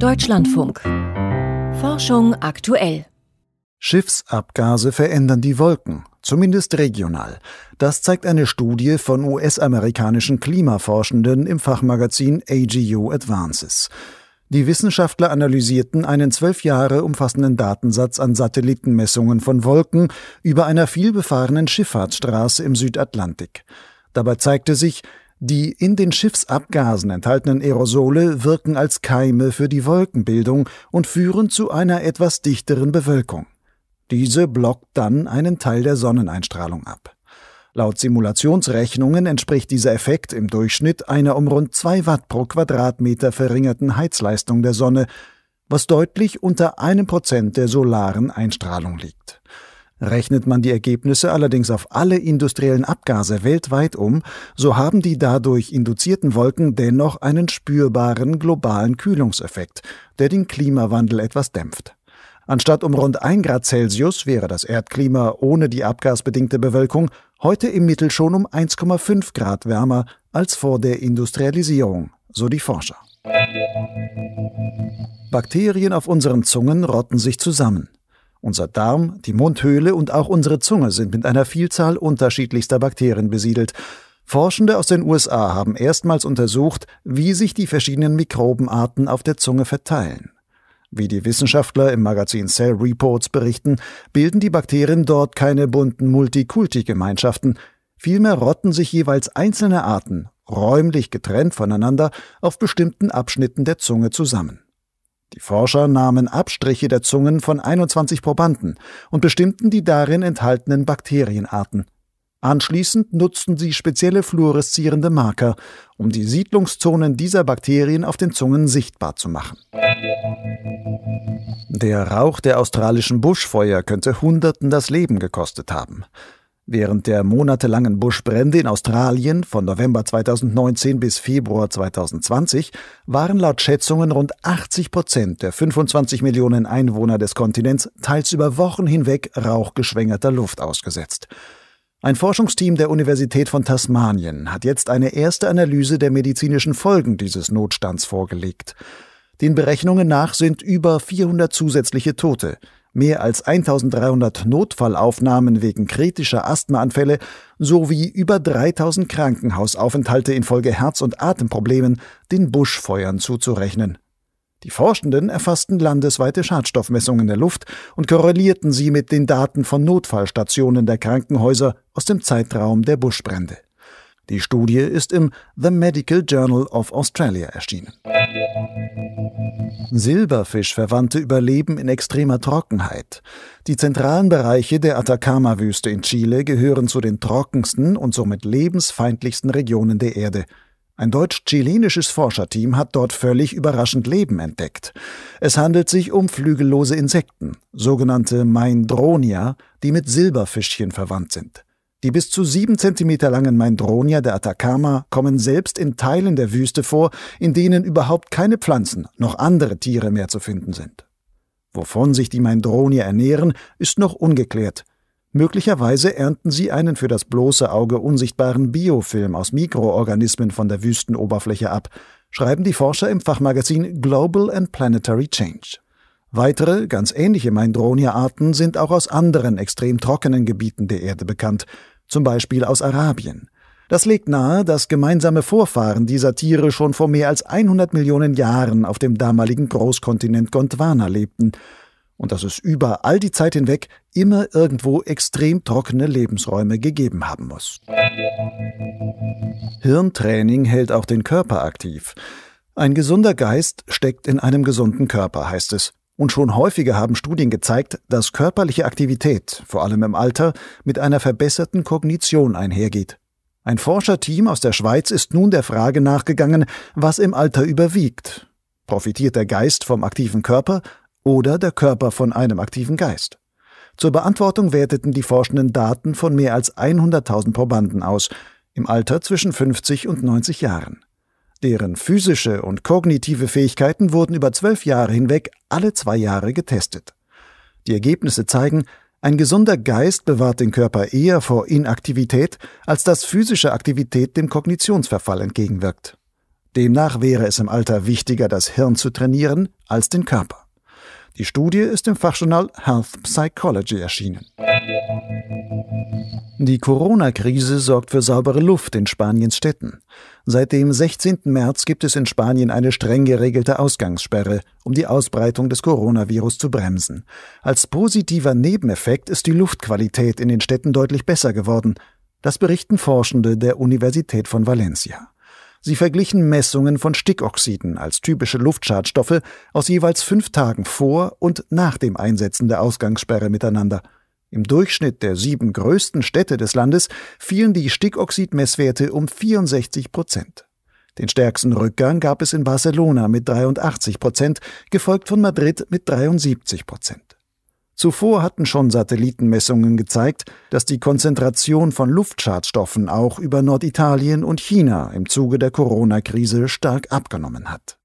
Deutschlandfunk. Forschung aktuell. Schiffsabgase verändern die Wolken, zumindest regional. Das zeigt eine Studie von US-amerikanischen Klimaforschenden im Fachmagazin AGU Advances. Die Wissenschaftler analysierten einen 12 Jahre umfassenden Datensatz an Satellitenmessungen von Wolken über einer vielbefahrenen Schifffahrtsstraße im Südatlantik. Dabei zeigte sich, die in den Schiffsabgasen enthaltenen Aerosole wirken als Keime für die Wolkenbildung und führen zu einer etwas dichteren Bewölkung. Diese blockt dann einen Teil der Sonneneinstrahlung ab. Laut Simulationsrechnungen entspricht dieser Effekt im Durchschnitt einer um rund 2 Watt pro Quadratmeter verringerten Heizleistung der Sonne, was deutlich unter 1% der solaren Einstrahlung liegt. Rechnet man die Ergebnisse allerdings auf alle industriellen Abgase weltweit um, so haben die dadurch induzierten Wolken dennoch einen spürbaren globalen Kühlungseffekt, der den Klimawandel etwas dämpft. Anstatt um rund 1 Grad Celsius wäre das Erdklima ohne die abgasbedingte Bewölkung heute im Mittel schon um 1,5 Grad wärmer als vor der Industrialisierung, so die Forscher. Bakterien auf unseren Zungen rotten sich zusammen. Unser Darm, die Mundhöhle und auch unsere Zunge sind mit einer Vielzahl unterschiedlichster Bakterien besiedelt. Forschende aus den USA haben erstmals untersucht, wie sich die verschiedenen Mikrobenarten auf der Zunge verteilen. Wie die Wissenschaftler im Magazin Cell Reports berichten, bilden die Bakterien dort keine bunten Multikulti-Gemeinschaften. Vielmehr rotten sich jeweils einzelne Arten, räumlich getrennt voneinander, auf bestimmten Abschnitten der Zunge zusammen. Die Forscher nahmen Abstriche der Zungen von 21 Probanden und bestimmten die darin enthaltenen Bakterienarten. Anschließend nutzten sie spezielle fluoreszierende Marker, um die Siedlungszonen dieser Bakterien auf den Zungen sichtbar zu machen. Der Rauch der australischen Buschfeuer könnte Hunderten das Leben gekostet haben. Während der monatelangen Buschbrände in Australien von November 2019 bis Februar 2020 waren laut Schätzungen rund 80% der 25 Millionen Einwohner des Kontinents teils über Wochen hinweg rauchgeschwängerter Luft ausgesetzt. Ein Forschungsteam der Universität von Tasmanien hat jetzt eine erste Analyse der medizinischen Folgen dieses Notstands vorgelegt. Den Berechnungen nach sind über 400 zusätzliche Tote, mehr als 1300 Notfallaufnahmen wegen kritischer Asthmaanfälle sowie über 3000 Krankenhausaufenthalte infolge Herz- und Atemproblemen den Buschfeuern zuzurechnen. Die Forschenden erfassten landesweite Schadstoffmessungen der Luft und korrelierten sie mit den Daten von Notfallstationen der Krankenhäuser aus dem Zeitraum der Buschbrände. Die Studie ist im The Medical Journal of Australia erschienen. Silberfischverwandte überleben in extremer Trockenheit. Die zentralen Bereiche der Atacama-Wüste in Chile gehören zu den trockensten und somit lebensfeindlichsten Regionen der Erde. Ein deutsch-chilenisches Forscherteam hat dort völlig überraschend Leben entdeckt. Es handelt sich um flügellose Insekten, sogenannte Maindronia, die mit Silberfischchen verwandt sind. Die bis zu 7 Zentimeter langen Maindronia der Atacama kommen selbst in Teilen der Wüste vor, in denen überhaupt keine Pflanzen noch andere Tiere mehr zu finden sind. Wovon sich die Maindronia ernähren, ist noch ungeklärt. Möglicherweise ernten sie einen für das bloße Auge unsichtbaren Biofilm aus Mikroorganismen von der Wüstenoberfläche ab, schreiben die Forscher im Fachmagazin Global and Planetary Change. Weitere, ganz ähnliche Maindronia-Arten sind auch aus anderen extrem trockenen Gebieten der Erde bekannt, zum Beispiel aus Arabien. Das legt nahe, dass gemeinsame Vorfahren dieser Tiere schon vor mehr als 100 Millionen Jahren auf dem damaligen Großkontinent Gondwana lebten und dass es über all die Zeit hinweg immer irgendwo extrem trockene Lebensräume gegeben haben muss. Hirntraining hält auch den Körper aktiv. Ein gesunder Geist steckt in einem gesunden Körper, heißt es. Und schon häufiger haben Studien gezeigt, dass körperliche Aktivität, vor allem im Alter, mit einer verbesserten Kognition einhergeht. Ein Forscherteam aus der Schweiz ist nun der Frage nachgegangen, was im Alter überwiegt. Profitiert der Geist vom aktiven Körper oder der Körper von einem aktiven Geist? Zur Beantwortung werteten die Forschenden Daten von mehr als 100.000 Probanden aus, im Alter zwischen 50 und 90 Jahren. Deren physische und kognitive Fähigkeiten wurden über 12 Jahre hinweg alle 2 Jahre getestet. Die Ergebnisse zeigen, ein gesunder Geist bewahrt den Körper eher vor Inaktivität, als dass physische Aktivität dem Kognitionsverfall entgegenwirkt. Demnach wäre es im Alter wichtiger, das Hirn zu trainieren, als den Körper. Die Studie ist im Fachjournal Health Psychology erschienen. Die Corona-Krise sorgt für saubere Luft in Spaniens Städten. Seit dem 16. März gibt es in Spanien eine streng geregelte Ausgangssperre, um die Ausbreitung des Coronavirus zu bremsen. Als positiver Nebeneffekt ist die Luftqualität in den Städten deutlich besser geworden. Das berichten Forschende der Universität von Valencia. Sie verglichen Messungen von Stickoxiden als typische Luftschadstoffe aus jeweils 5 Tagen vor und nach dem Einsetzen der Ausgangssperre miteinander. Im Durchschnitt der 7 größten Städte des Landes fielen die Stickoxidmesswerte um 64%. Den stärksten Rückgang gab es in Barcelona mit 83%, gefolgt von Madrid mit 73%. Zuvor hatten schon Satellitenmessungen gezeigt, dass die Konzentration von Luftschadstoffen auch über Norditalien und China im Zuge der Corona-Krise stark abgenommen hat.